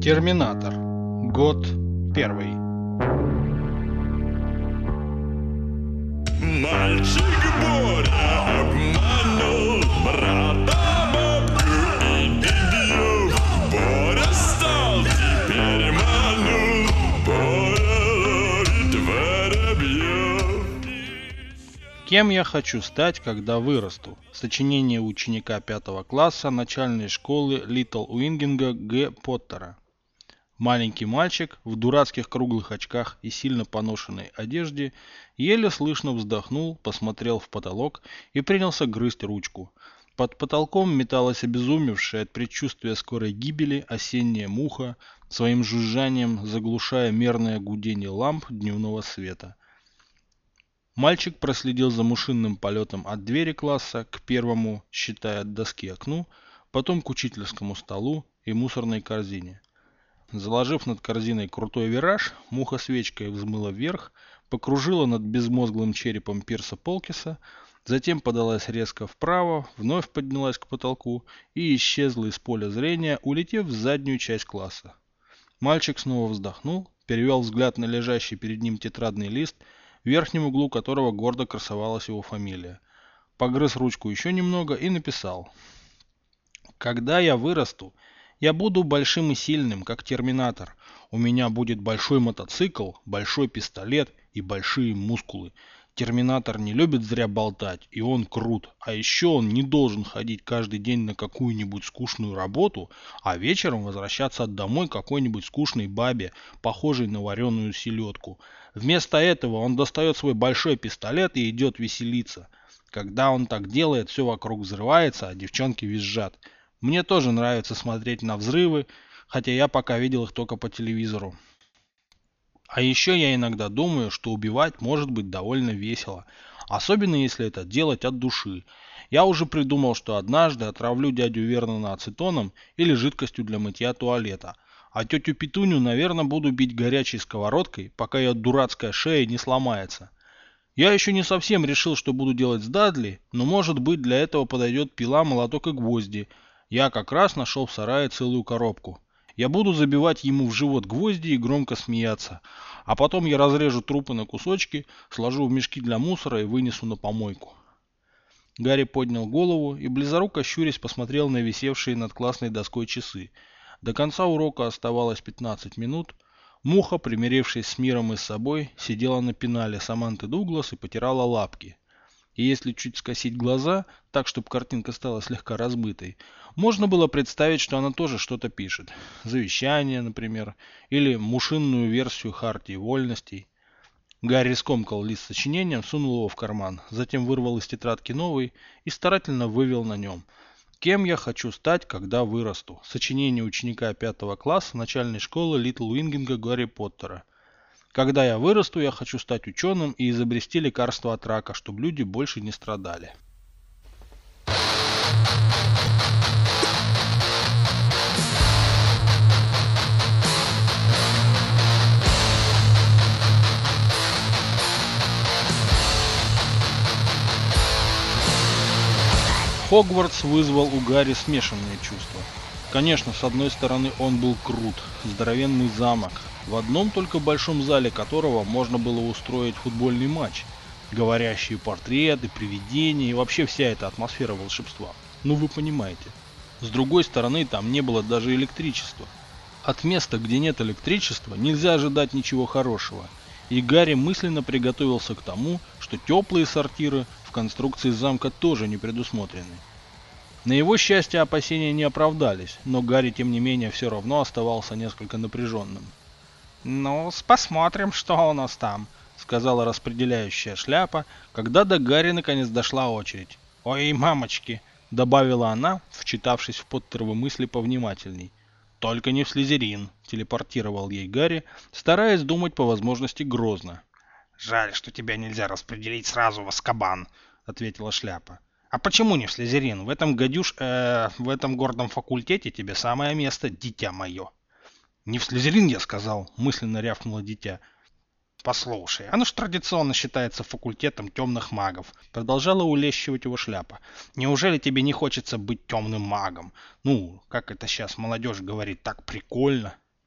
Терминатор. Год первый. Мальчик Боря обманул брата бабку и Бибию. Боря стал теперь манул. Боря ловит воробьев. Кем я хочу стать, когда вырасту? Сочинение ученика 5 класса начальной школы Литл Уингинга Г. Поттера. Маленький мальчик в дурацких круглых очках и сильно поношенной одежде еле слышно вздохнул, посмотрел в потолок и принялся грызть ручку. Под потолком металась обезумевшая от предчувствия скорой гибели осенняя муха, своим жужжанием заглушая мерное гудение ламп дневного света. Мальчик проследил за мушиным полетом от двери класса к первому, считая от доски окну, потом к учительскому столу и мусорной корзине. Заложив над корзиной крутой вираж, муха свечкой взмыла вверх, покружила над безмозглым черепом Пирса Полкиса, затем подалась резко вправо, вновь поднялась к потолку и исчезла из поля зрения, улетев в заднюю часть класса. Мальчик снова вздохнул, перевел взгляд на лежащий перед ним тетрадный лист, в верхнем углу которого гордо красовалась его фамилия. Погрыз ручку еще немного и написал: «Когда я вырасту, я буду большим и сильным, как Терминатор. У меня будет большой мотоцикл, большой пистолет и большие мускулы. Терминатор не любит зря болтать, и он крут. А еще он не должен ходить каждый день на какую-нибудь скучную работу, а вечером возвращаться домой к какой-нибудь скучной бабе, похожей на вареную селедку. Вместо этого он достает свой большой пистолет и идет веселиться. Когда он так делает, все вокруг взрывается, а девчонки визжат. Мне тоже нравится смотреть на взрывы, хотя я пока видел их только по телевизору. А еще я иногда думаю, что убивать может быть довольно весело, особенно если это делать от души. Я уже придумал, что однажды отравлю дядю Вернона ацетоном или жидкостью для мытья туалета, а тетю Петуню, наверное, буду бить горячей сковородкой, пока ее дурацкая шея не сломается. Я еще не совсем решил, что буду делать с Дадли, но может быть для этого подойдет пила, молоток и гвозди. Я как раз нашел в сарае целую коробку. Я буду забивать ему в живот гвозди и громко смеяться. А потом я разрежу трупы на кусочки, сложу в мешки для мусора и вынесу на помойку. Гарри поднял голову и, близоруко щурясь, посмотрел на висевшие над классной доской часы. До конца урока оставалось 15 минут. Муха, примирившись с миром и с собой, сидела на пенале Саманты Дуглас и потирала лапки. И если чуть скосить глаза, так, чтобы картинка стала слегка размытой, можно было представить, что она тоже что-то пишет. Завещание, например, или мушинную версию Хартии Вольностей. Гарри скомкал лист с сочинением, сунул его в карман, затем вырвал из тетрадки новый и старательно вывел на нем: «Кем я хочу стать, когда вырасту?» Сочинение ученика 5 класса начальной школы Литл Уингинга Гарри Поттера. Когда я вырасту, я хочу стать ученым и изобрести лекарство от рака, чтобы люди больше не страдали. Хогвартс вызвал у Гарри смешанные чувства. Конечно, с одной стороны он был крут, здоровенный замок, в одном только большом зале которого можно было устроить футбольный матч, говорящие портреты, привидения и вообще вся эта атмосфера волшебства. Ну вы понимаете. С другой стороны, там не было даже электричества. От места, где нет электричества, нельзя ожидать ничего хорошего. И Гарри мысленно приготовился к тому, что теплые сортиры в конструкции замка тоже не предусмотрены. На его счастье опасения не оправдались, но Гарри тем не менее все равно оставался несколько напряженным. «Ну, посмотрим, что у нас там», — сказала распределяющая шляпа, когда до Гарри наконец дошла очередь. «Ой, мамочки», — добавила она, вчитавшись в Поттеровы мысли повнимательней. «Только не в Слизерин», — телепортировал ей Гарри, стараясь думать по возможности грозно. «Жаль, что тебя нельзя распределить сразу в Азкабан», — ответила шляпа. «А почему не в Слизерин? В этом в этом гордом факультете тебе самое место, дитя мое». «Не в Слизерин, я сказал», — мысленно рявкнуло дитя. «Послушай, оно ж традиционно считается факультетом темных магов», — продолжала улещивать его шляпа. «Неужели тебе не хочется быть темным магом? Ну, как это сейчас молодежь говорит, так прикольно».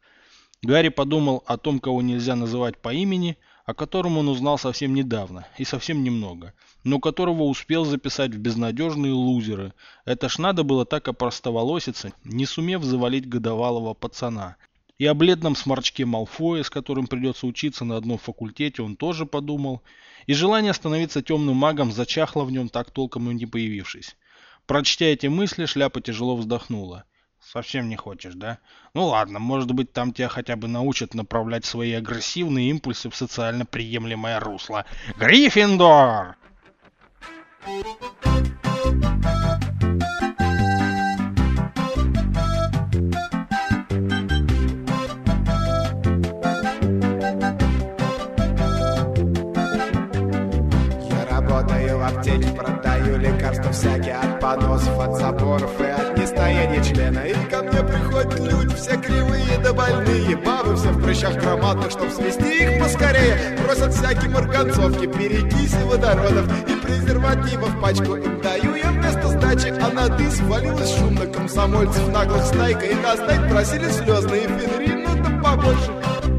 Гарри подумал о том, кого нельзя называть по имени, о котором он узнал совсем недавно и совсем немного, но которого успел записать в безнадежные лузеры. Это ж надо было так опростоволоситься, не сумев завалить годовалого пацана. И о бледном сморчке Малфоя, с которым придется учиться на одном факультете, он тоже подумал. И желание становиться темным магом зачахло в нем, так толком и не появившись. Прочтя эти мысли, Шляпа тяжело вздохнула. Совсем не хочешь, да? Ну ладно, может быть, там тебя хотя бы научат направлять свои агрессивные импульсы в социально приемлемое русло. Гриффиндор! Я работаю в аптеке, продаю лекарства всякие от поносов, от запоров и от нестояния члена. И ко мне приходят люди все кривые да больные, бабы все в прыщах громадных, чтоб свести их поскорее. Просят всякие марганцовки, перекиси водородов и презервативов пачку им даю я вместо сдачи. А на дым свалилось шумно комсомольцев наглых стайка, и достать просили слезные фенрин, ну да побольше.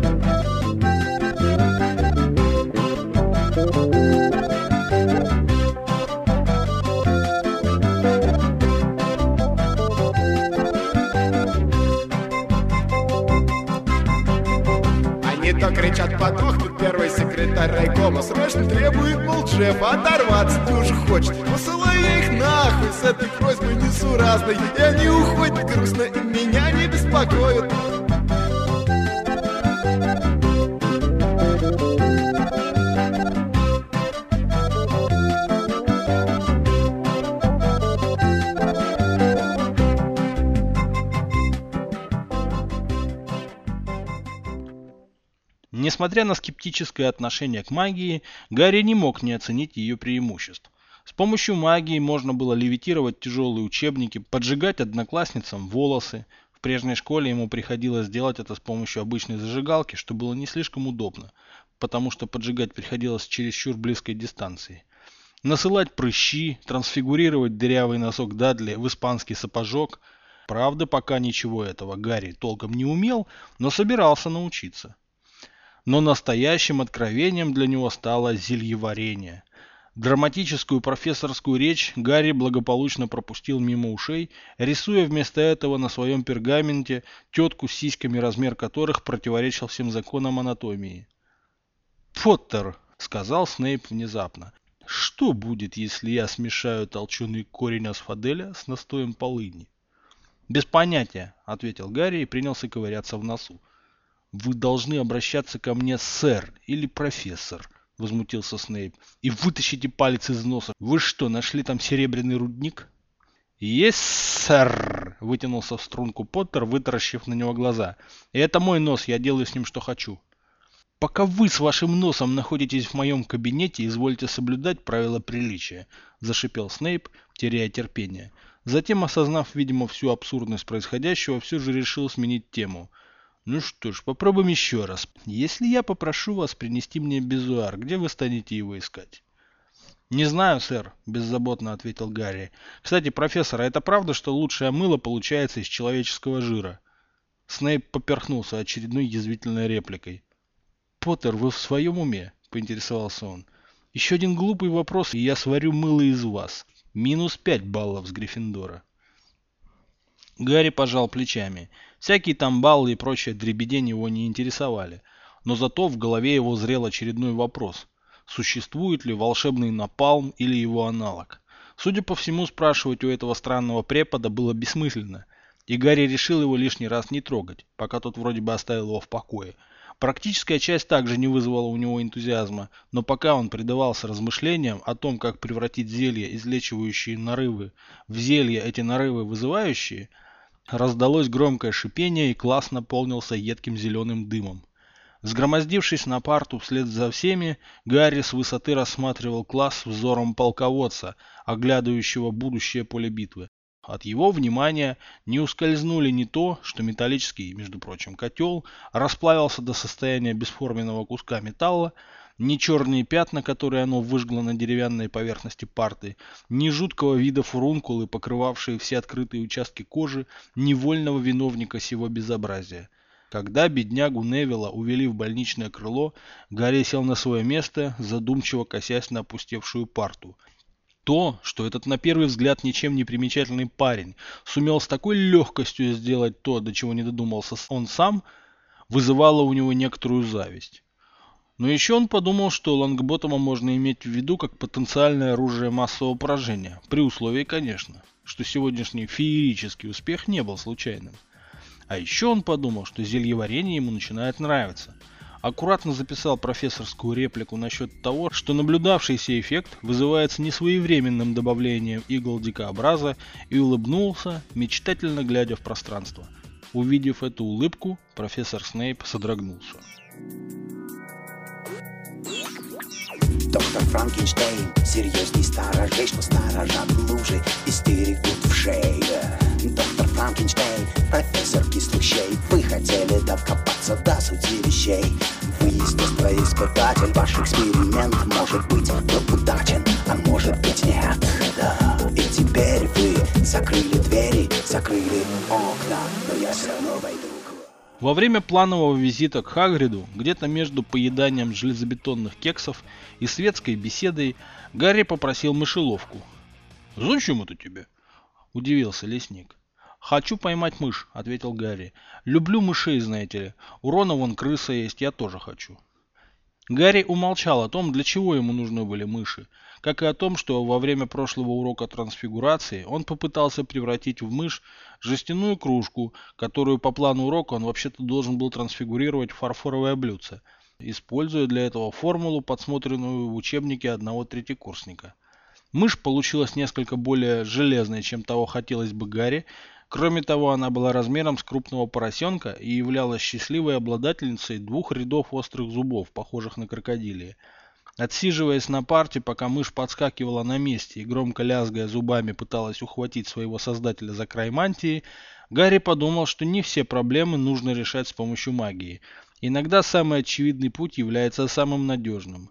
То кричат, подохнет первый секретарь райкома. Срочно требует, мол, Джеффа оторваться тоже хочет. Посылаю я их нахуй с этой просьбой несуразной, и они уходят грустно, и меня не беспокоят. Несмотря на скептическое отношение к магии, Гарри не мог не оценить ее преимуществ. С помощью магии можно было левитировать тяжелые учебники, поджигать одноклассницам волосы. В прежней школе ему приходилось делать это с помощью обычной зажигалки, что было не слишком удобно, потому что поджигать приходилось с чересчур близкой дистанции. Насылать прыщи, трансфигурировать дырявый носок Дадли в испанский сапожок. Правда, пока ничего этого Гарри толком не умел, но собирался научиться. Но настоящим откровением для него стало зельеварение. Драматическую профессорскую речь Гарри благополучно пропустил мимо ушей, рисуя вместо этого на своем пергаменте тетку с сиськами, размер которых противоречил всем законам анатомии. «Поттер», — сказал Снейп внезапно, — «что будет, если я смешаю толченый корень асфаделя с настоем полыни?» «Без понятия», — ответил Гарри и принялся ковыряться в носу. «Вы должны обращаться ко мне, сэр или профессор», — возмутился Снейп, — «и вытащите палец из носа. Вы что, нашли там серебряный рудник?» «Есть, сэр», — вытянулся в струнку Поттер, вытаращив на него глаза. «И это мой нос, я делаю с ним что хочу». «Пока вы с вашим носом находитесь в моем кабинете, извольте соблюдать правила приличия», — зашипел Снейп, теряя терпение. Затем, осознав, видимо, всю абсурдность происходящего, все же решил сменить тему. «Ну что ж, попробуем еще раз. Если я попрошу вас принести мне безуар, где вы станете его искать?» «Не знаю, сэр», — беззаботно ответил Гарри. «Кстати, профессор, а это правда, что лучшее мыло получается из человеческого жира?» Снейп поперхнулся очередной язвительной репликой. «Поттер, вы в своем уме?» — поинтересовался он. «Еще один глупый вопрос, и я сварю мыло из вас. Минус 5 баллов с Гриффиндора». Гарри пожал плечами. Всякие там баллы и прочая дребедень его не интересовали. Но зато в голове его зрел очередной вопрос. Существует ли волшебный напалм или его аналог? Судя по всему, спрашивать у этого странного препода было бессмысленно. И Гарри решил его лишний раз не трогать, пока тот вроде бы оставил его в покое. Практическая часть также не вызвала у него энтузиазма, но пока он предавался размышлениям о том, как превратить зелья, излечивающие нарывы, в зелья, эти нарывы вызывающие, раздалось громкое шипение, и класс наполнился едким зеленым дымом. Сгромоздившись на парту вслед за всеми, Гарри с высоты рассматривал класс взором полководца, оглядывающего будущее поле битвы. От его внимания не ускользнули ни то, что металлический, между прочим, котел расплавился до состояния бесформенного куска металла, ни черные пятна, которые оно выжгло на деревянной поверхности парты, ни жуткого вида фурункулы, покрывавшие все открытые участки кожи, ни вольного виновника сего безобразия. Когда беднягу Невилла увели в больничное крыло, Гарри сел на свое место, задумчиво косясь на опустевшую парту. То, что этот на первый взгляд ничем не примечательный парень сумел с такой легкостью сделать то, до чего не додумался он сам, вызывало у него некоторую зависть. Но еще он подумал, что Лонгботтома можно иметь в виду как потенциальное оружие массового поражения, при условии, конечно, что сегодняшний феерический успех не был случайным. А еще он подумал, что зельеварение ему начинает нравиться. Аккуратно записал профессорскую реплику насчет того, что наблюдавшийся эффект вызывается несвоевременным добавлением игл дикообраза, и улыбнулся, мечтательно глядя в пространство. Увидев эту улыбку, профессор Снейп содрогнулся. Доктор Франкенштейн, серьезней сторожей, что сторожат лужи и стерегут в шее. Доктор Франкенштейн, профессор кислых щей, вы хотели докопаться до сути вещей. Вы естествоиспытатель, ваш эксперимент может быть удачен, а может быть нет. Да. И теперь вы закрыли двери, закрыли окна, но я все равно войду. Во время планового визита к Хагриду, где-то между поеданием железобетонных кексов и светской беседой, Гарри попросил мышеловку. «Зачем это тебе?» – удивился лесник. «Хочу поймать мышь», – ответил Гарри. «Люблю мышей, знаете ли. У Рона вон крыса есть, я тоже хочу». Гарри умолчал о том, для чего ему нужны были мыши, как и о том, что во время прошлого урока трансфигурации он попытался превратить в мышь жестяную кружку, которую по плану урока он вообще-то должен был трансфигурировать в фарфоровое блюдце, используя для этого формулу, подсмотренную в учебнике одного третьекурсника. Мышь получилась несколько более железной, чем того хотелось бы Гарри. Кроме того, она была размером с крупного поросенка и являлась счастливой обладательницей 2 рядов острых зубов, похожих на крокодилии. Отсиживаясь на парте, пока мышь подскакивала на месте и громко лязгая зубами пыталась ухватить своего создателя за край мантии, Гарри подумал, что не все проблемы нужно решать с помощью магии. Иногда самый очевидный путь является самым надежным.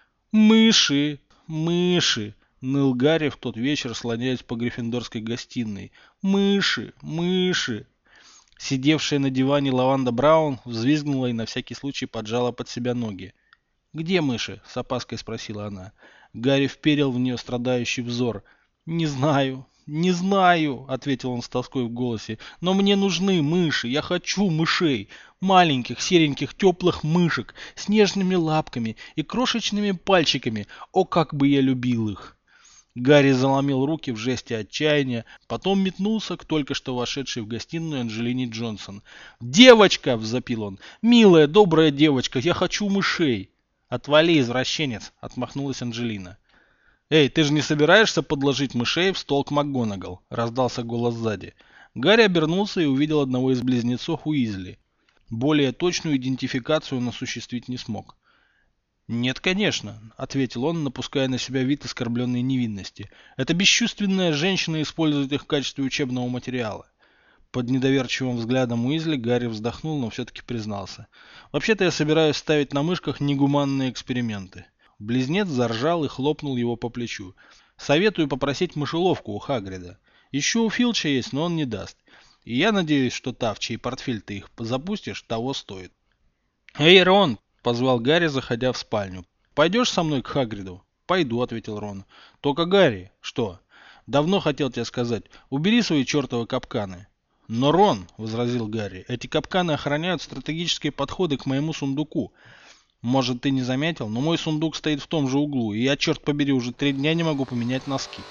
«Мыши! Мыши!» — ныл Гарри в тот вечер, слоняясь по гриффиндорской гостиной. «Мыши! Мыши!» Сидевшая на диване Лаванда Браун взвизгнула и на всякий случай поджала под себя ноги. «Где мыши?» — с опаской спросила она. Гарри вперил в нее страдающий взор. «Не знаю, не знаю», — ответил он с тоской в голосе. «Но мне нужны мыши, я хочу мышей. Маленьких, сереньких, теплых мышек, с нежными лапками и крошечными пальчиками. О, как бы я любил их!» Гарри заломил руки в жесте отчаяния, потом метнулся к только что вошедшей в гостиную Анджелине Джонсон. «Девочка!» — взопил он. «Милая, добрая девочка, я хочу мышей!» «Отвали, извращенец!» — отмахнулась Анджелина. «Эй, ты же не собираешься подложить мышей в стол к МакГонагал?» — раздался голос сзади. Гарри обернулся и увидел одного из близнецов Уизли. Более точную идентификацию он осуществить не смог. «Нет, конечно», — ответил он, напуская на себя вид оскорбленной невинности. «Эта бесчувственная женщина использует их в качестве учебного материала». Под недоверчивым взглядом Уизли Гарри вздохнул, но все-таки признался. «Вообще-то я собираюсь ставить на мышках негуманные эксперименты». Близнец заржал и хлопнул его по плечу. «Советую попросить мышеловку у Хагрида. Еще у Филча есть, но он не даст. И я надеюсь, что та, в чей портфель ты их запустишь, того стоит». «Эй, Рон!» — позвал Гарри, заходя в спальню. «Пойдешь со мной к Хагриду?» «Пойду», — ответил Рон. «Только, Гарри...» «Что?» «Давно хотел тебе сказать. Убери свои чертовы капканы». «Но, Рон», — возразил Гарри, — «эти капканы охраняют стратегические подходы к моему сундуку. Может, ты не заметил, но мой сундук стоит в том же углу, и я, черт побери, уже 3 дня не могу поменять носки».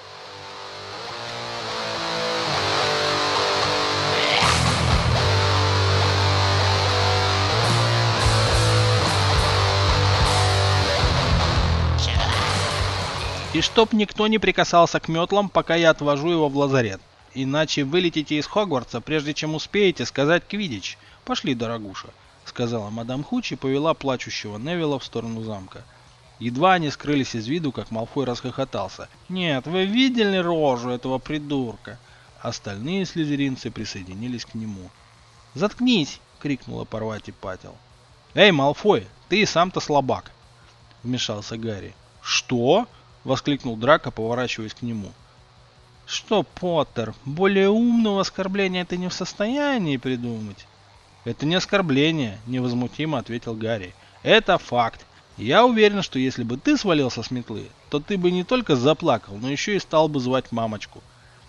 «И чтоб никто не прикасался к метлам, пока я отвожу его в лазарет. Иначе вылетите из Хогвартса, прежде чем успеете сказать квиддич. Пошли, дорогуша», — сказала мадам Хуч и повела плачущего Невилла в сторону замка. Едва они скрылись из виду, как Малфой расхохотался. «Нет, вы видели рожу этого придурка?» Остальные слизеринцы присоединились к нему. «Заткнись!» — крикнула Парвати Патил. «Эй, Малфой, ты и сам-то слабак!» — вмешался Гарри. «Что?» — воскликнул Драко, поворачиваясь к нему. «Что, Поттер, более умного оскорбления ты не в состоянии придумать?» Это не оскорбление, невозмутимо ответил Гарри. Это факт. Я уверен, что если бы ты свалился с метлы, то ты бы не только заплакал, но еще и стал бы звать мамочку.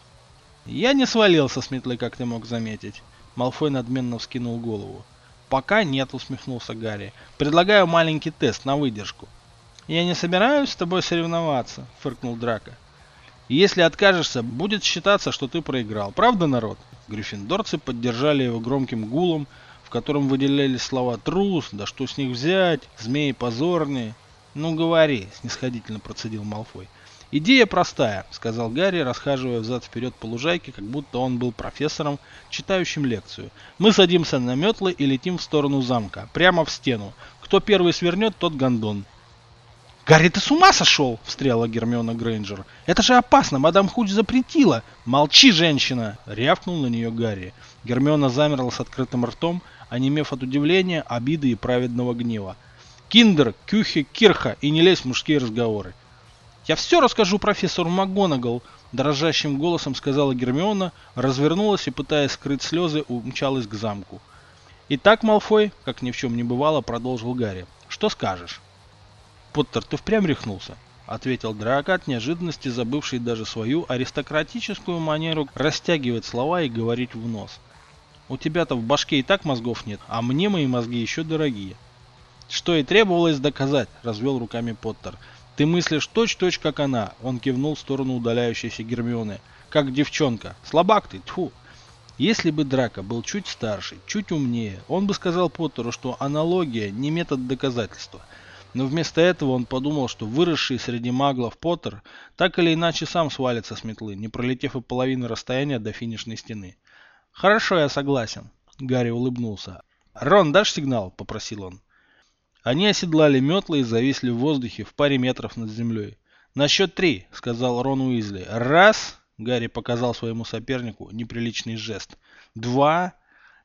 Я не свалился с метлы, как ты мог заметить. Малфой надменно вскинул голову. Пока нет, усмехнулся Гарри. Предлагаю маленький тест на выдержку. Я не собираюсь с тобой соревноваться, фыркнул Драко. Если откажешься, будет считаться, что ты проиграл. Правда, народ? Гриффиндорцы поддержали его громким гулом, в котором выделялись слова «трус», «да что с них взять», «змеи позорные». «Ну говори», — снисходительно процедил Малфой. «Идея простая», — сказал Гарри, расхаживая взад-вперед по лужайке, как будто он был профессором, читающим лекцию. «Мы садимся на метлы и летим в сторону замка, прямо в стену. Кто первый свернет, тот гондон». «Гарри, ты с ума сошел?» — встряла Гермиона Грейнджер. «Это же опасно, мадам Хуч запретила!» «Молчи, женщина!» — рявкнул на нее Гарри. Гермиона замерла с открытым ртом, онемев от удивления, обиды и праведного гнева. «Киндер, Кюхе, Кирха и не лезь в мужские разговоры!» «Я все расскажу профессору МакГонагал!» — дрожащим голосом сказала Гермиона, развернулась и, пытаясь скрыть слезы, умчалась к замку. «Итак, Малфой, как ни в чем не бывало, продолжил Гарри. Что скажешь?» «Поттер, ты впрямь рехнулся?» — ответил Драко от неожиданности, забывший даже свою аристократическую манеру растягивать слова и говорить в нос. «У тебя-то в башке и так мозгов нет, а мне мои мозги еще дорогие». «Что и требовалось доказать», — развел руками Поттер. «Ты мыслишь точь-точь, как она», — он кивнул в сторону удаляющейся Гермионы. «Как девчонка. Слабак ты, тьфу». Если бы Драко был чуть старше, чуть умнее, он бы сказал Поттеру, что аналогия не метод доказательства. Но вместо этого он подумал, что выросший среди маглов Поттер так или иначе сам свалится с метлы, не пролетев и половины расстояния до финишной стены. «Хорошо, я согласен», — Гарри улыбнулся. «Рон, дашь сигнал?» — попросил он. Они оседлали метлы и зависли в воздухе в паре метров над землей. «На счет 3», — сказал Рон Уизли. «Раз», — Гарри показал своему сопернику неприличный жест. «Два,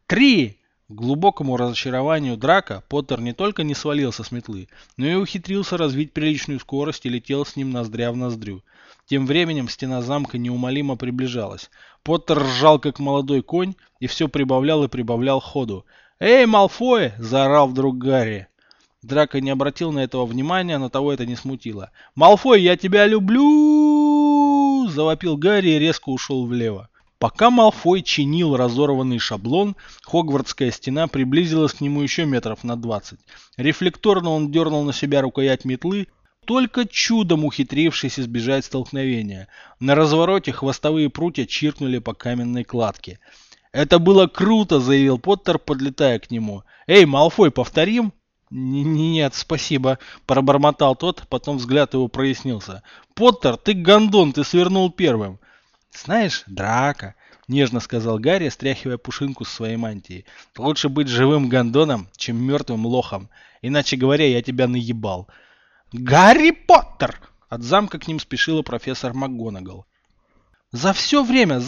3». К глубокому разочарованию Драко Поттер не только не свалился с метлы, но и ухитрился развить приличную скорость и летел с ним ноздря в ноздрю. Тем временем стена замка неумолимо приближалась. Поттер ржал как молодой конь и все прибавлял и прибавлял ходу. «Эй, Малфой!» – заорал вдруг Гарри. Драко не обратил на этого внимания, но того это не смутило. «Малфой, я тебя люблю!» – завопил Гарри и резко ушел влево. Пока Малфой чинил разорванный шаблон, Хогвартская стена приблизилась к нему еще метров на 20. Рефлекторно он дернул на себя рукоять метлы, только чудом ухитрившись избежать столкновения. На развороте хвостовые прутья чиркнули по каменной кладке. «Это было круто!» — заявил Поттер, подлетая к нему. «Эй, Малфой, повторим?» «Нет, спасибо», — пробормотал тот, потом взгляд его прояснился. «Поттер, ты гондон, ты свернул первым». «Знаешь, Драко», — нежно сказал Гарри, стряхивая пушинку с своей мантии, — «лучше быть живым гондоном, чем мертвым лохом. Иначе говоря, я тебя наебал». «Гарри Поттер!» — от замка к ним спешила профессор МакГонагал. За все время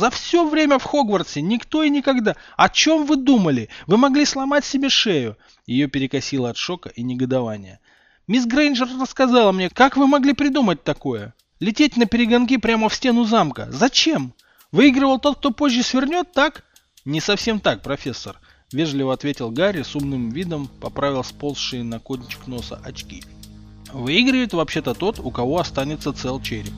в Хогвартсе никто и никогда. О чем вы думали? Вы могли сломать себе шею». Ее перекосило от шока и негодования. «Мисс Грейнджер рассказала мне, как вы могли придумать такое? Лететь на перегонки прямо в стену замка. Зачем? Выигрывал тот, кто позже свернет, так?» «Не совсем так, профессор», — вежливо ответил Гарри с умным видом, поправил сползшие на кончик носа очки. «Выигрывает вообще-то тот, у кого останется цел череп».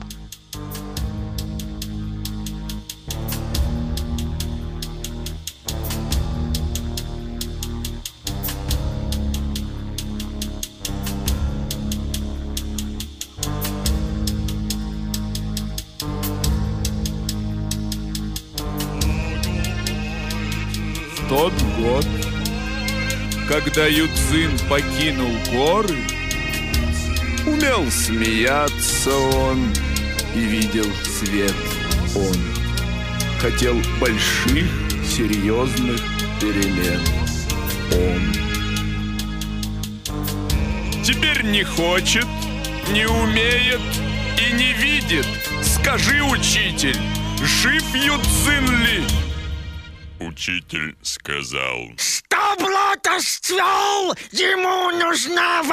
Тот год, когда Юцин покинул горы, умел смеяться он и видел свет он. Хотел больших, серьезных перемен он. Теперь не хочет, не умеет и не видит. Скажи, учитель, жив Юцин ли? Учитель сказал: «Чтоб лотос цвел, ему нужна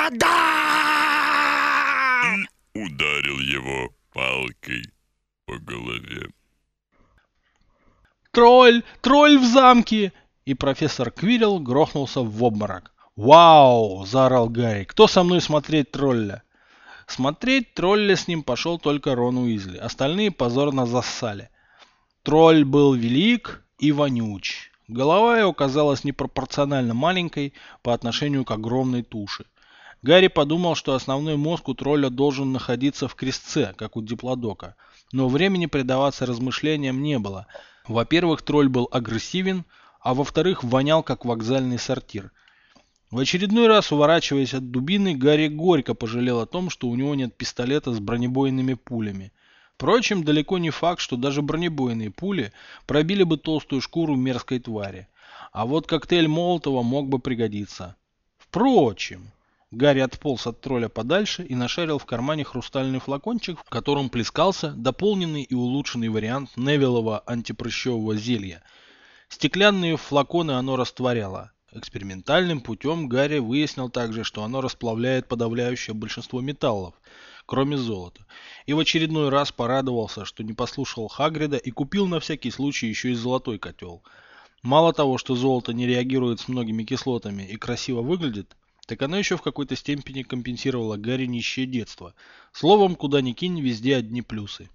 вода!» И ударил его палкой по голове. «Тролль! Тролль в замке!» и профессор Квиррелл грохнулся в обморок. «Вау!» – заорал Гарри. «Кто со мной смотреть тролля?» Смотреть тролля с ним пошел только Рон Уизли. Остальные позорно зассали. Тролль был велик и вонюч. Голова его казалась непропорционально маленькой по отношению к огромной туше. Гарри подумал, что основной мозг у тролля должен находиться в крестце, как у диплодока. Но времени предаваться размышлениям не было. Во-первых, тролль был агрессивен, а во-вторых, вонял, как вокзальный сортир. В очередной раз, уворачиваясь от дубины, Гарри горько пожалел о том, что у него нет пистолета с бронебойными пулями. Впрочем, далеко не факт, что даже бронебойные пули пробили бы толстую шкуру мерзкой твари. А вот коктейль Молотова мог бы пригодиться. Впрочем, Гарри отполз от тролля подальше и нашарил в кармане хрустальный флакончик, в котором плескался дополненный и улучшенный вариант Невиллова антипрыщевого зелья. Стеклянные флаконы оно растворяло. Экспериментальным путем Гарри выяснил также, что оно расплавляет подавляющее большинство металлов, кроме золота. И в очередной раз порадовался, что не послушал Хагрида и купил на всякий случай еще и золотой котел. Мало того, что золото не реагирует с многими кислотами и красиво выглядит, так оно еще в какой-то степени компенсировало Гарри нищее детство. Словом, куда ни кинь, везде одни плюсы.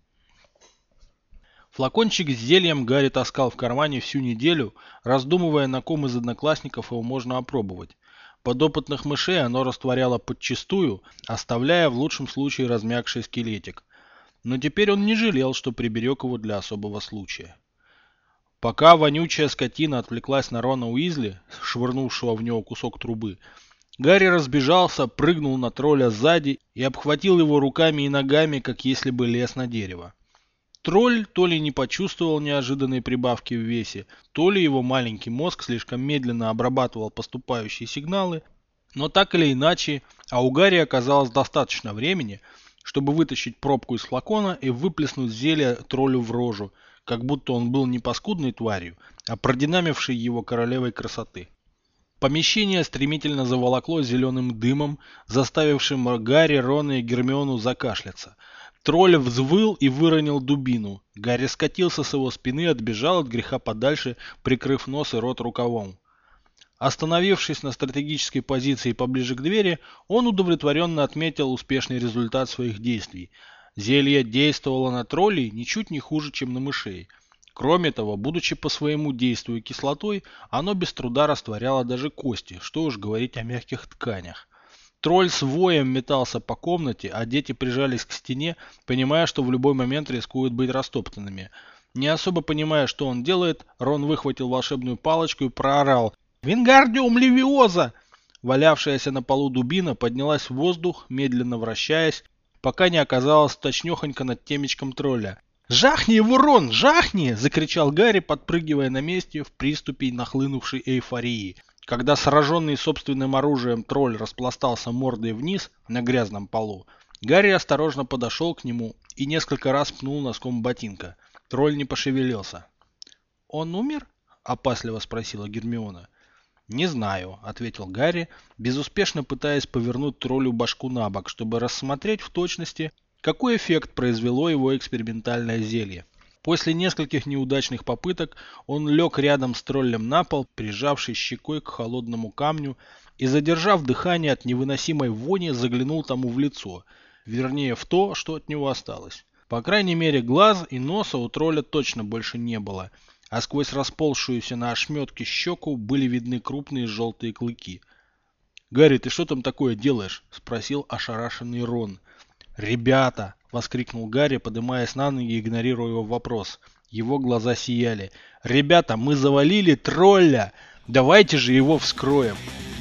Флакончик с зельем Гарри таскал в кармане всю неделю, раздумывая, на ком из одноклассников его можно опробовать. Подопытных мышей оно растворяло подчистую, оставляя в лучшем случае размягший скелетик. Но теперь он не жалел, что приберег его для особого случая. Пока вонючая скотина отвлеклась на Рона Уизли, швырнувшего в него кусок трубы, Гарри разбежался, прыгнул на тролля сзади и обхватил его руками и ногами, как если бы лез на дерево. Тролль то ли не почувствовал неожиданной прибавки в весе, то ли его маленький мозг слишком медленно обрабатывал поступающие сигналы, но так или иначе, а у Гарри оказалось достаточно времени, чтобы вытащить пробку из флакона и выплеснуть зелье троллю в рожу, как будто он был не паскудной тварью, а продинамившей его королевой красоты. Помещение стремительно заволокло зеленым дымом, заставившим Гарри, Рона и Гермиону закашляться. Тролль взвыл и выронил дубину. Гарри скатился с его спины и отбежал от греха подальше, прикрыв нос и рот рукавом. Остановившись на стратегической позиции поближе к двери, он удовлетворенно отметил успешный результат своих действий. Зелье действовало на троллей ничуть не хуже, чем на мышей. Кроме того, будучи по своему действию кислотой, оно без труда растворяло даже кости, что уж говорить о мягких тканях. Тролль с воем метался по комнате, а дети прижались к стене, понимая, что в любой момент рискуют быть растоптанными. Не особо понимая, что он делает, Рон выхватил волшебную палочку и проорал: «Вингардиум левиоза!». Валявшаяся на полу дубина поднялась в воздух, медленно вращаясь, пока не оказалась точнёхонько над темечком тролля. «Жахни его, Рон, жахни!» – закричал Гарри, подпрыгивая на месте в приступе нахлынувшей эйфории. Когда сраженный собственным оружием тролль распластался мордой вниз на грязном полу, Гарри осторожно подошел к нему и несколько раз пнул носком ботинка. Тролль не пошевелился. «Он умер?» – опасливо спросила Гермиона. «Не знаю», – ответил Гарри, безуспешно пытаясь повернуть троллю башку на бок, чтобы рассмотреть в точности, какой эффект произвело его экспериментальное зелье. После нескольких неудачных попыток он лег рядом с троллем на пол, прижавшись щекой к холодному камню и, задержав дыхание от невыносимой вони, заглянул тому в лицо, вернее в то, что от него осталось. По крайней мере, глаз и носа у тролля точно больше не было, а сквозь расползшуюся на ошметке щеку были видны крупные желтые клыки. «Гарри, ты что там такое делаешь?» – спросил ошарашенный Рон. «Ребята!» – воскликнул Гарри, поднимаясь на ноги, игнорируя его вопрос. Его глаза сияли. «Ребята, мы завалили тролля! Давайте же его вскроем!»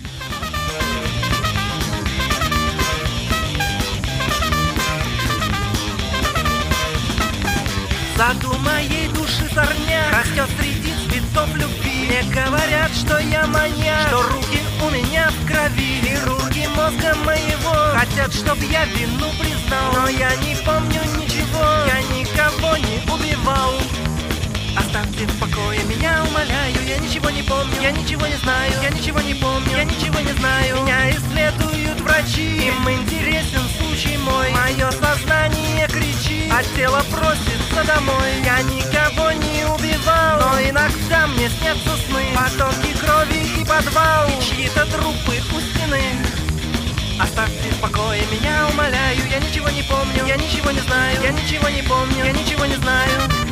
В саду моей души сорняк растет среди цветов любви. Мне говорят, что я маньяк, что руки у меня в крови. Хирурги мозга моего хотят, чтоб я вину признал, но я не помню ничего, я никого не убивал. Оставьте в покое меня, умоляю, я ничего не помню, я ничего не знаю, я ничего не помню, я ничего не знаю. Меня исследуют врачи, им интересен случай мой. Мое сознание кричит, а тело просится домой. Я никого не убивал. убивал. Но иногда мне снятся сны, потоки крови и подвал, и чьи-то трупы у стены. Оставьте в покое меня, умоляю. Я ничего не помню, я ничего не знаю. Я ничего не помню, я ничего не знаю.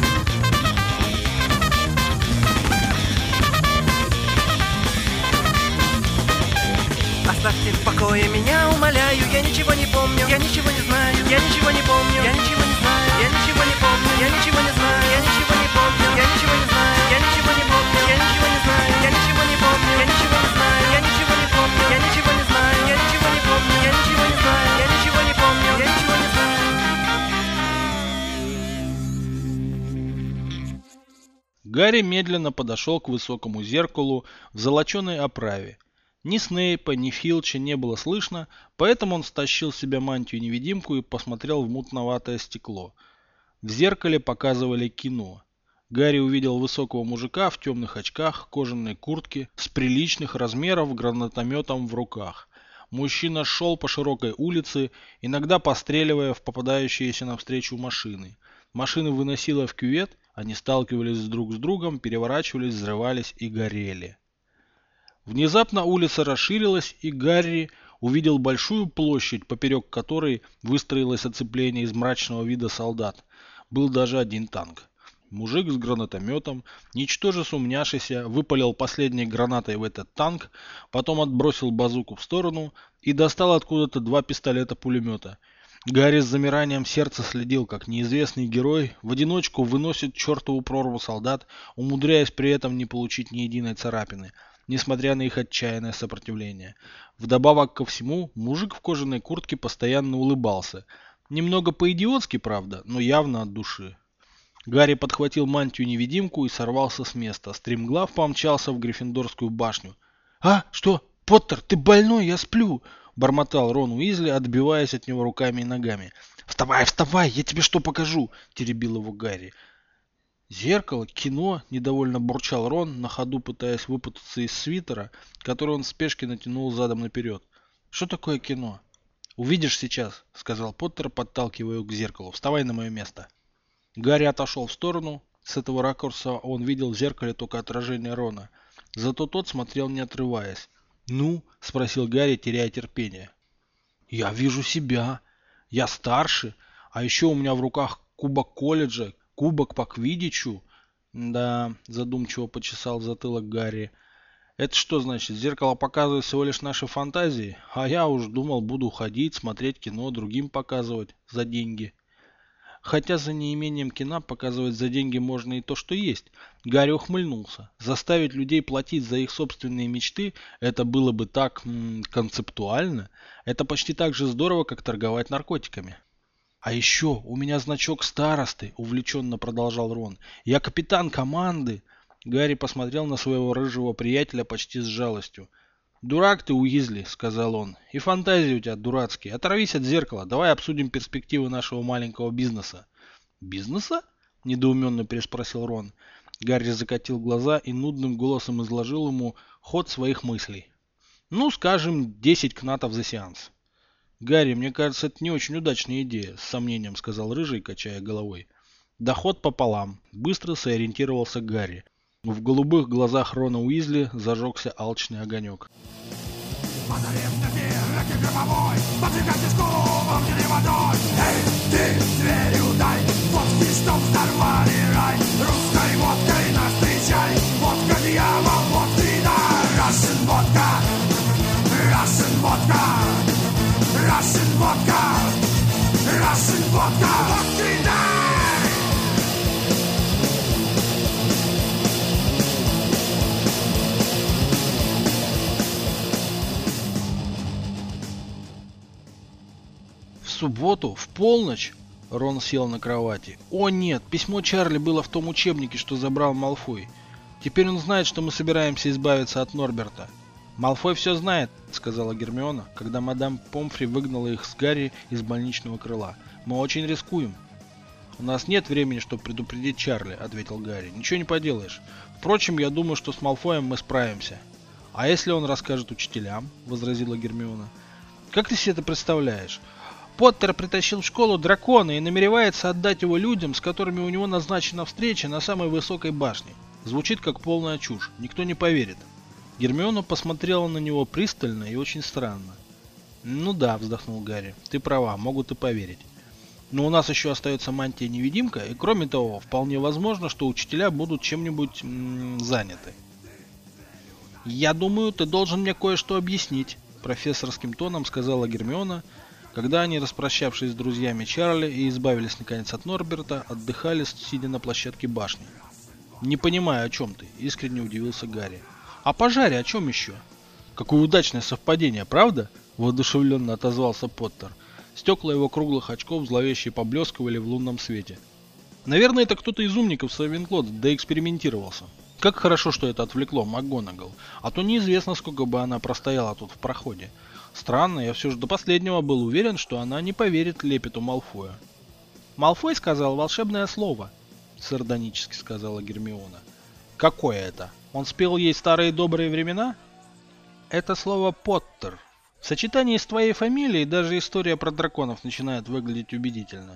Оставьте в покое меня, умоляю. Я ничего не помню, я ничего не знаю. Я ничего не помню, я ничего не знаю. Я ничего не помню, я ничего не знаю. Я ничего не помню, я ничего не знаю. Я ничего не помню, я ничего не знаю. Я ничего не помню, я ничего не знаю. Я ничего не помню, я ничего не знаю. Я ничего не помню, я ничего не знаю. Я ничего не помню, я ничего не знаю. Гарри медленно подошел к высокому зеркалу в золоченой оправе. Ни Снейпа, ни Филча не было слышно, поэтому он стащил с себя мантию-невидимку и посмотрел в мутноватое стекло. В зеркале показывали кино. Гарри увидел высокого мужика в темных очках, кожаной куртке, с приличных размеров гранатометом в руках. Мужчина шел по широкой улице, иногда постреливая в попадающиеся навстречу машины. Машины выносило в кювет, они сталкивались друг с другом, переворачивались, взрывались и горели. Внезапно улица расширилась, и Гарри увидел большую площадь, поперек которой выстроилось оцепление из мрачного вида солдат. Был даже один танк. Мужик с гранатометом, ничтоже сумняшися, выпалил последней гранатой в этот танк, потом отбросил базуку в сторону и достал откуда-то 2 пистолета-пулемета. Гарри с замиранием сердца следил, как неизвестный герой в одиночку выносит чертову прорву солдат, умудряясь при этом не получить ни единой царапины, несмотря на их отчаянное сопротивление. Вдобавок ко всему, мужик в кожаной куртке постоянно улыбался. Немного по-идиотски, правда, но явно от души. Гарри подхватил мантию-невидимку и сорвался с места. Стремглав помчался в Гриффиндорскую башню. «А, что? Поттер, ты больной, я сплю!» — бормотал Рон Уизли, отбиваясь от него руками и ногами. «Вставай, вставай, я тебе что покажу!» — теребил его Гарри. «Зеркало, кино!» — недовольно бурчал Рон, на ходу пытаясь выпутаться из свитера, который он в спешке натянул задом наперед. «Что такое кино?» «Увидишь сейчас», — сказал Поттер, подталкивая его к зеркалу. «Вставай на мое место». Гарри отошел в сторону. С этого ракурса он видел в зеркале только отражение Рона. Зато тот смотрел не отрываясь. «Ну?» — спросил Гарри, теряя терпение. «Я вижу себя. Я старше. А еще у меня в руках кубок колледжа, кубок по квиддичу». «Да», — задумчиво почесал затылок Гарри. «Это что значит? Зеркало показывает всего лишь наши фантазии? А я уж думал, буду ходить, смотреть кино, другим показывать за деньги». Хотя за неимением кино показывать за деньги можно и то, что есть. Гарри ухмыльнулся. Заставить людей платить за их собственные мечты, это было бы так концептуально. Это почти так же здорово, как торговать наркотиками. «А еще у меня значок старосты», — увлеченно продолжал Рон. «Я капитан команды». Гарри посмотрел на своего рыжего приятеля почти с жалостью. «Дурак ты, Уизли», — сказал он. «И фантазии у тебя дурацкие. Оторвись от зеркала. Давай обсудим перспективы нашего маленького бизнеса». «Бизнеса?» — недоуменно переспросил Рон. Гарри закатил глаза и нудным голосом изложил ему ход своих мыслей. «Ну, скажем, 10 кнатов за сеанс». «Гарри, мне кажется, это не очень удачная идея», — с сомнением сказал Рыжий, качая головой. «Доход пополам», — быстро сориентировался Гарри. В голубых глазах Рона Уизли зажегся алчный огонек. В субботу, в полночь, Рон сел на кровати. О нет, письмо Чарли было в том учебнике, что забрал Малфой. Теперь он знает, что мы собираемся избавиться от Норберта. Малфой все знает, сказала Гермиона, когда мадам Помфри выгнала их с Гарри из больничного крыла. Мы очень рискуем. У нас нет времени, чтобы предупредить Чарли, ответил Гарри. Ничего не поделаешь. Впрочем, я думаю, что с Малфоем мы справимся. А если он расскажет учителям, возразила Гермиона. Как ты себе это представляешь? Поттер притащил в школу дракона и намеревается отдать его людям, с которыми у него назначена встреча на самой высокой башне. Звучит как полная чушь, никто не поверит. Гермиона посмотрела на него пристально и очень странно. «Ну да», — вздохнул Гарри, — «ты права, могут и поверить. Но у нас еще остается мантия-невидимка, и кроме того, вполне возможно, что учителя будут чем-нибудь заняты». «Я думаю, ты должен мне кое-что объяснить», — профессорским тоном сказала Гермиона, когда они, распрощавшись с друзьями Чарли и избавились наконец от Норберта, отдыхали, сидя на площадке башни. «Не понимаю, о чем ты», — искренне удивился Гарри. «О пожаре о чем еще?» «Какое удачное совпадение, правда?» — воодушевленно отозвался Поттер. Стекла его круглых очков зловеще поблескивали в лунном свете. «Наверное, это кто-то из умников Рейвенклода доэкспериментировался. Как хорошо, что это отвлекло МакГонагал, а то неизвестно, сколько бы она простояла тут в проходе. Странно, я все же до последнего был уверен, что она не поверит лепету Малфоя». «Малфой сказал волшебное слово», — сардонически сказала Гермиона. «Какое это? Он спел ей старые добрые времена?» «Это слово Поттер. В сочетании с твоей фамилией даже история про драконов начинает выглядеть убедительно».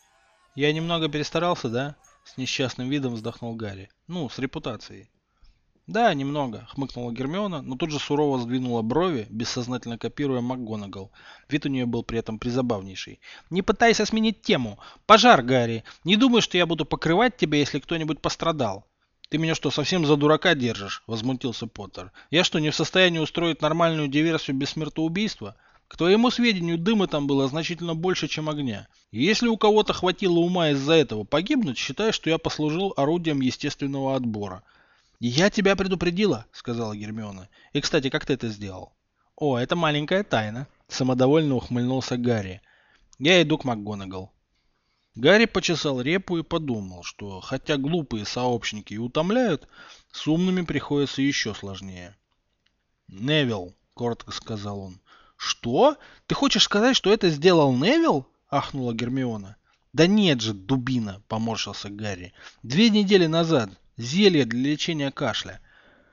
«Я немного перестарался, да?» — с несчастным видом вздохнул Гарри. «Ну, с репутацией». «Да, немного», — хмыкнула Гермиона, но тут же сурово сдвинула брови, бессознательно копируя МакГонагал. Вид у нее был при этом призабавнейший. «Не пытайся сменить тему. Пожар, Гарри. Не думай, что я буду покрывать тебя, если кто-нибудь пострадал». «Ты меня что, совсем за дурака держишь?» — возмутился Поттер. «Я что, не в состоянии устроить нормальную диверсию без смертоубийства? К твоему сведению, дыма там было значительно больше, чем огня. И если у кого-то хватило ума из-за этого погибнуть, считай, что я послужил орудием естественного отбора». «Я тебя предупредила», — сказала Гермиона. «И, кстати, как ты это сделал?» «О, это маленькая тайна», — самодовольно ухмыльнулся Гарри. «Я иду к МакГонагал». Гарри почесал репу и подумал, что хотя глупые сообщники и утомляют, с умными приходится еще сложнее. «Невилл», — коротко сказал он. «Что? Ты хочешь сказать, что это сделал Невилл?» — ахнула Гермиона. «Да нет же, дубина», — поморщился Гарри. 2 недели назад. Зелье для лечения кашля.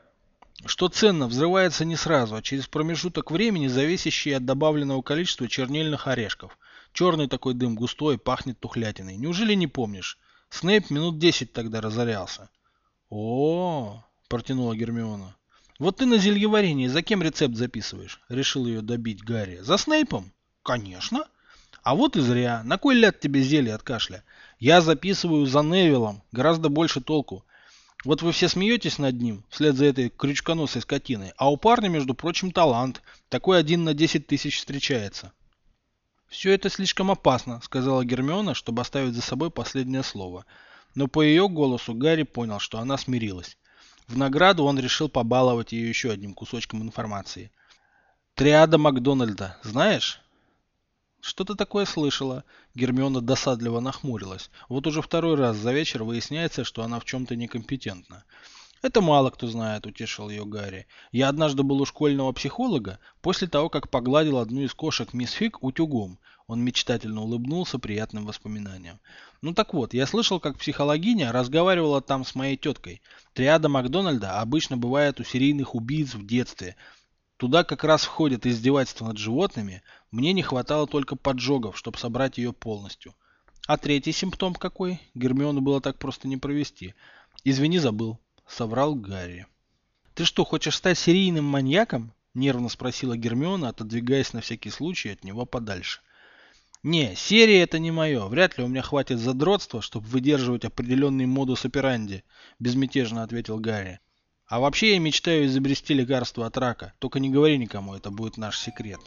Что ценно, взрывается не сразу, а через промежуток времени, зависящий от добавленного количества чернильных орешков. Черный такой дым, густой, пахнет тухлятиной. Неужели не помнишь? Снейп минут 10 тогда разорялся. О, протянула Гермиона. Вот ты на зельеварении за кем рецепт записываешь? Решил ее добить Гарри. За Снейпом? Конечно. А вот и зря. На кой ляд тебе зелье от кашля? Я записываю за Невиллом. Гораздо больше толку. Вот вы все смеетесь над ним, вслед за этой крючконосой скотиной, а у парня, между прочим, талант. Такой 1 на 10 тысяч встречается. «Все это слишком опасно», — сказала Гермиона, чтобы оставить за собой последнее слово. Но по ее голосу Гарри понял, что она смирилась. В награду он решил побаловать ее еще одним кусочком информации. «Триада Макдональда, знаешь?» «Что-то такое слышала». Гермиона досадливо нахмурилась. Вот уже 2-й раз за вечер выясняется, что она в чем-то некомпетентна. «Это мало кто знает», — утешил ее Гарри. «Я однажды был у школьного психолога после того, как погладил одну из кошек мисс Фиг утюгом». Он мечтательно улыбнулся приятным воспоминаниям. «Ну так вот, я слышал, как психологиня разговаривала там с моей теткой. Триада Макдональда обычно бывает у серийных убийц в детстве. Туда как раз входит издевательство над животными. Мне не хватало только поджогов, чтобы собрать ее полностью». «А 3-й симптом какой?» Гермиону было так просто не провести. «Извини, забыл», — соврал Гарри. «Ты что, хочешь стать серийным маньяком?» — нервно спросила Гермиона, отодвигаясь на всякий случай от него подальше. «Не, серия это не мое. Вряд ли у меня хватит задротства, чтобы выдерживать определенный модус операнди», — безмятежно ответил Гарри. «А вообще я мечтаю изобрести лекарство от рака. Только не говори никому, это будет наш секрет».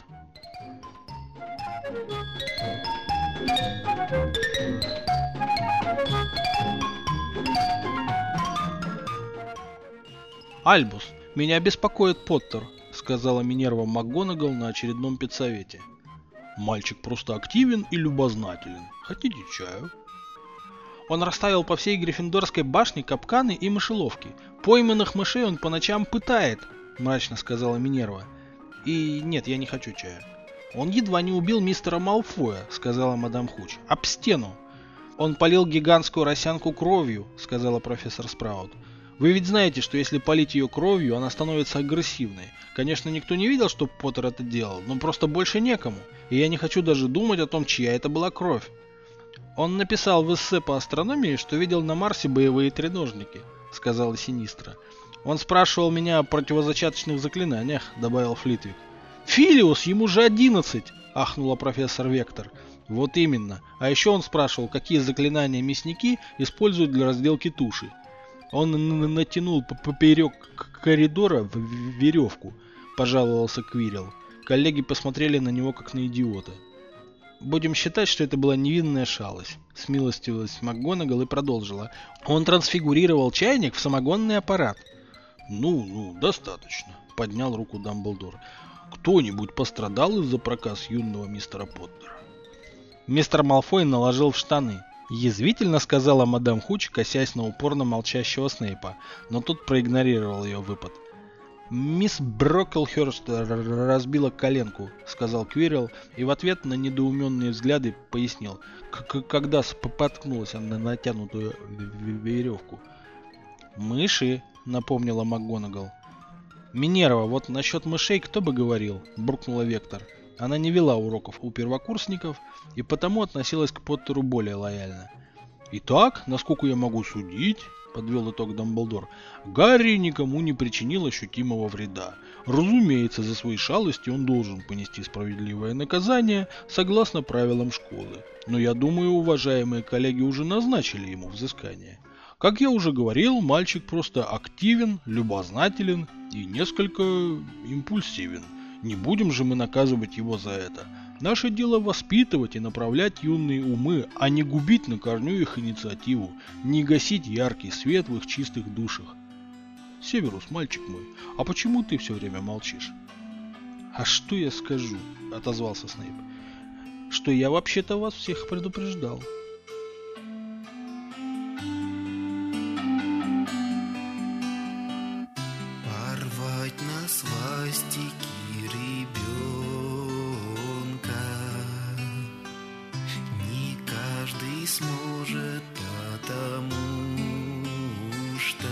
«Альбус, меня беспокоит Поттер», — сказала Минерва МакГонагал на очередном педсовете. «Мальчик просто активен и любознателен. Хотите чаю?» «Он расставил по всей Гриффиндорской башне капканы и мышеловки. Пойманных мышей он по ночам пытает», — мрачно сказала Минерва. «И нет, я не хочу чая». «Он едва не убил мистера Малфоя», — сказала мадам Хуч. «Об стену». «Он полил гигантскую росянку кровью», — сказала профессор Спраут. Вы ведь знаете, что если полить ее кровью, она становится агрессивной. Конечно, никто не видел, что Поттер это делал, но просто больше некому. И я не хочу даже думать о том, чья это была кровь. Он написал в эссе по астрономии, что видел на Марсе боевые треножники, сказала Синистра. Он спрашивал меня о противозачаточных заклинаниях, добавил Флитвик. Филиус, ему же 11, ахнула профессор Вектор. Вот именно. А еще он спрашивал, какие заклинания мясники используют для разделки туши. Он натянул поперек коридора веревку, пожаловался Квиррелл. Коллеги посмотрели на него как на идиота. Будем считать, что это была невинная шалость. Смилостивилась МакГонагал и продолжила. Он трансфигурировал чайник в самогонный аппарат. Ну, достаточно, поднял руку Дамблдор. Кто-нибудь пострадал из-за проказ юного мистера Поттера? Мистер Малфой наложил в штаны. Язвительно сказала мадам Хуч, косясь на упорно молчащего Снейпа, но тот проигнорировал ее выпад. «Мисс Броклхёрст разбила коленку», — сказал Квиррелл, и в ответ на недоуменные взгляды пояснил, когда споткнулась на натянутую веревку. «Мыши», — напомнила МакГонагал. «Минерва, вот насчет мышей кто бы говорил?» — буркнула Вектор. Она не вела уроков у первокурсников и потому относилась к Поттеру более лояльно. «Итак, насколько я могу судить», — подвел итог Дамблдор, — «Гарри никому не причинил ощутимого вреда. Разумеется, за свои шалости он должен понести справедливое наказание согласно правилам школы. Но я думаю, уважаемые коллеги уже назначили ему взыскание. Как я уже говорил, мальчик просто активен, любознателен и несколько импульсивен. Не будем же мы наказывать его за это. Наше дело воспитывать и направлять юные умы, а не губить на корню их инициативу, не гасить яркий свет в их чистых душах. Северус, мальчик мой, а почему ты все время молчишь?» «А что я скажу?» — отозвался Снейп. «Что я вообще-то вас всех предупреждал». Порвать на свастики ребенка не каждый сможет, потому что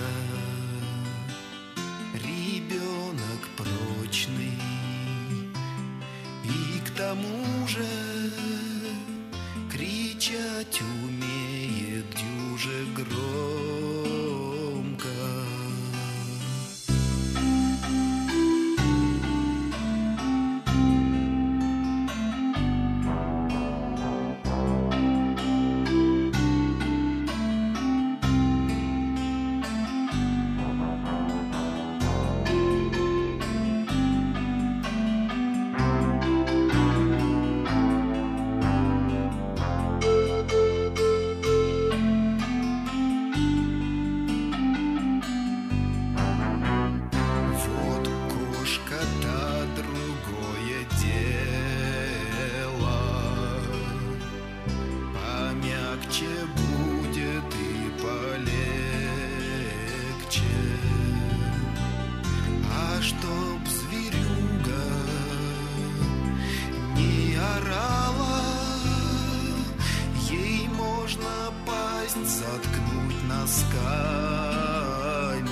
ребенок прочный и к тому же кричать умеет дюже громко. Заткнуть носками.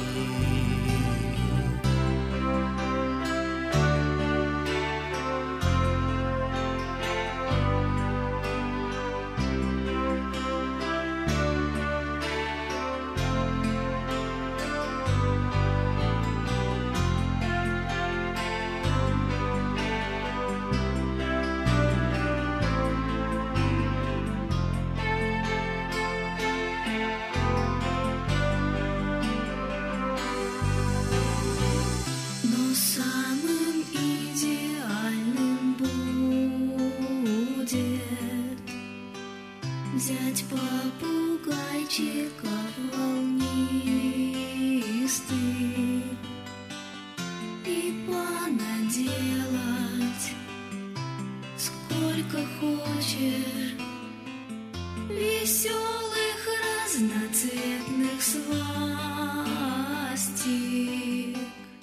Взять попугайчика волнистый и понаделать сколько хочешь веселых разноцветных свастик.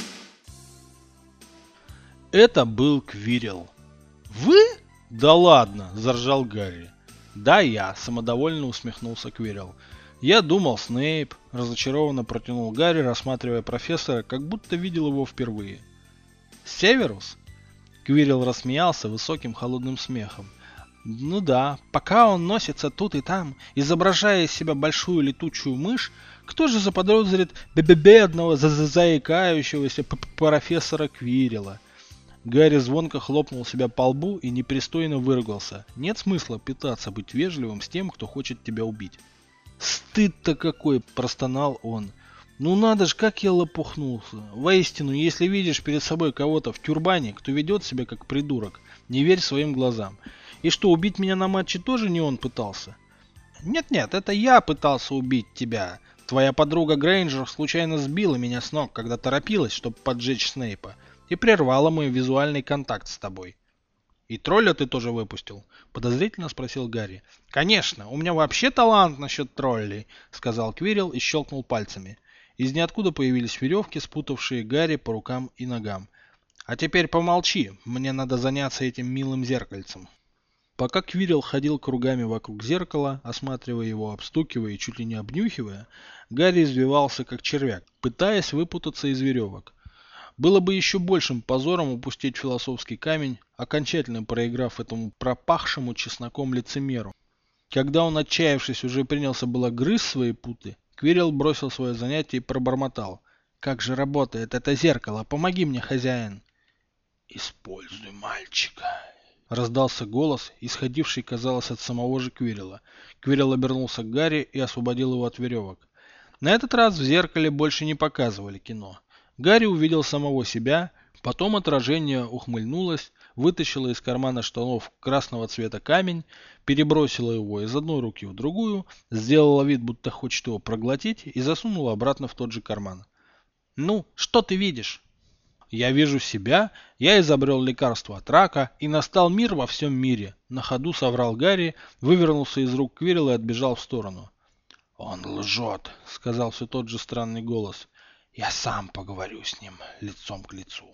Это был Квиррелл. «Вы? Да ладно!» – заржал Гарри. «Да, я», — самодовольно усмехнулся Квиррелл. «Я думал, Снейп», — разочарованно протянул Гарри, рассматривая профессора, как будто видел его впервые. «Северус?» Квиррелл рассмеялся высоким холодным смехом. «Ну да, пока он носится тут и там, изображая из себя большую летучую мышь, кто же заподозрит бедного заикающегося профессора Квиррелла?» Гарри звонко хлопнул себя по лбу и непристойно выругался. Нет смысла пытаться быть вежливым с тем, кто хочет тебя убить. «Стыд-то какой!» – простонал он. «Ну надо ж, как я лопухнулся! Воистину, если видишь перед собой кого-то в тюрбане, кто ведет себя как придурок, не верь своим глазам. И что, убить меня на матче тоже не он пытался?» «Нет-нет, это я пытался убить тебя. Твоя подруга Грейнджер случайно сбила меня с ног, когда торопилась, чтобы поджечь Снейпа, и прервала мой визуальный контакт с тобой». «И тролля ты тоже выпустил?» — подозрительно спросил Гарри. «Конечно, у меня вообще талант насчет троллей», — сказал Квиррелл и щелкнул пальцами. Из ниоткуда появились веревки, спутавшие Гарри по рукам и ногам. «А теперь помолчи, мне надо заняться этим милым зеркальцем». Пока Квиррелл ходил кругами вокруг зеркала, осматривая его, обстукивая и чуть ли не обнюхивая, Гарри извивался как червяк, пытаясь выпутаться из веревок. Было бы еще большим позором упустить философский камень, окончательно проиграв этому пропахшему чесноком лицемеру. Когда он, отчаявшись, уже принялся было грызть свои путы, Квиррелл бросил свое занятие и пробормотал: «Как же работает это зеркало? Помоги мне, хозяин!» «Используй мальчика!» Раздался голос, исходивший, казалось, от самого же Квиррелла. Квиррелл обернулся к Гарри и освободил его от веревок. На этот раз в зеркале больше не показывали кино. Гарри увидел самого себя, потом отражение ухмыльнулось, вытащило из кармана штанов красного цвета камень, перебросило его из одной руки в другую, сделало вид, будто хочет его проглотить, и засунуло обратно в тот же карман. «Ну, что ты видишь?» «Я вижу себя, я изобрел лекарство от рака, и настал мир во всем мире», — на ходу соврал Гарри, вывернулся из рук Квиррелла и отбежал в сторону. «Он лжет», — сказал все тот же странный голос. «Я сам поговорю с ним лицом к лицу».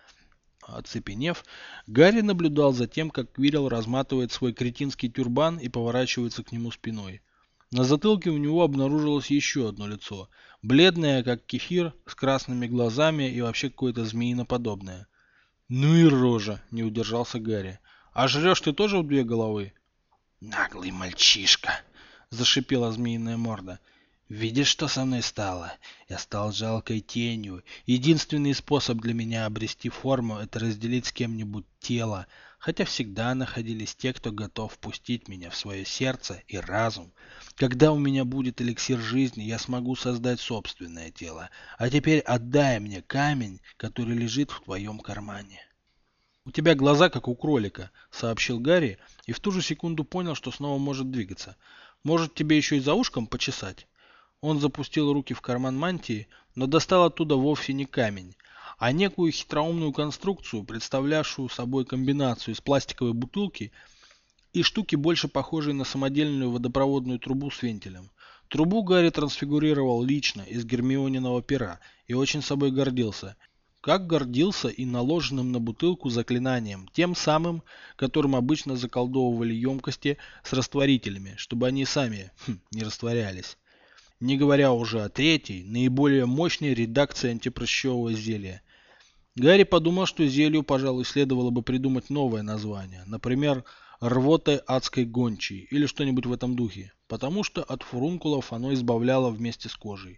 Оцепенев, Гарри наблюдал за тем, как Квиррелл разматывает свой кретинский тюрбан и поворачивается к нему спиной. На затылке у него обнаружилось еще одно лицо, бледное, как кефир, с красными глазами и вообще какое-то змеиноподобное. «Ну и рожа!» — не удержался Гарри. «А жрешь ты тоже в две головы?» «Наглый мальчишка!» — зашипела змеиная морда. «Видишь, что со мной стало? Я стал жалкой тенью. Единственный способ для меня обрести форму — это разделить с кем-нибудь тело, хотя всегда находились те, кто готов впустить меня в свое сердце и разум. Когда у меня будет эликсир жизни, я смогу создать собственное тело. А теперь отдай мне камень, который лежит в твоем кармане». «У тебя глаза, как у кролика», — сообщил Гарри, и в ту же секунду понял, что снова может двигаться. «Может, тебе еще и за ушком почесать?» Он запустил руки в карман мантии, но достал оттуда вовсе не камень, а некую хитроумную конструкцию, представлявшую собой комбинацию из пластиковой бутылки и штуки, больше похожей на самодельную водопроводную трубу с вентилем. Трубу Гарри трансфигурировал лично из Гермиониного пера и очень собой гордился. Как гордился и наложенным на бутылку заклинанием, тем самым, которым обычно заколдовывали емкости с растворителями, чтобы они сами не растворялись. Не говоря уже о третьей, наиболее мощной редакции антипрыщевого зелья. Гарри подумал, что зелью, пожалуй, следовало бы придумать новое название, например, рвотой адской гончей или что-нибудь в этом духе, потому что от фурункулов оно избавляло вместе с кожей.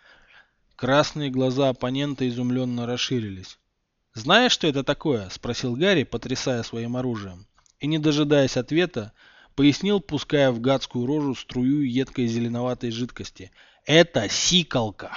Красные глаза оппонента изумленно расширились. «Знаешь, что это такое?» – спросил Гарри, потрясая своим оружием. И, не дожидаясь ответа, пояснил, пуская в гадскую рожу струю едкой зеленоватой жидкости. «Это сикалка!»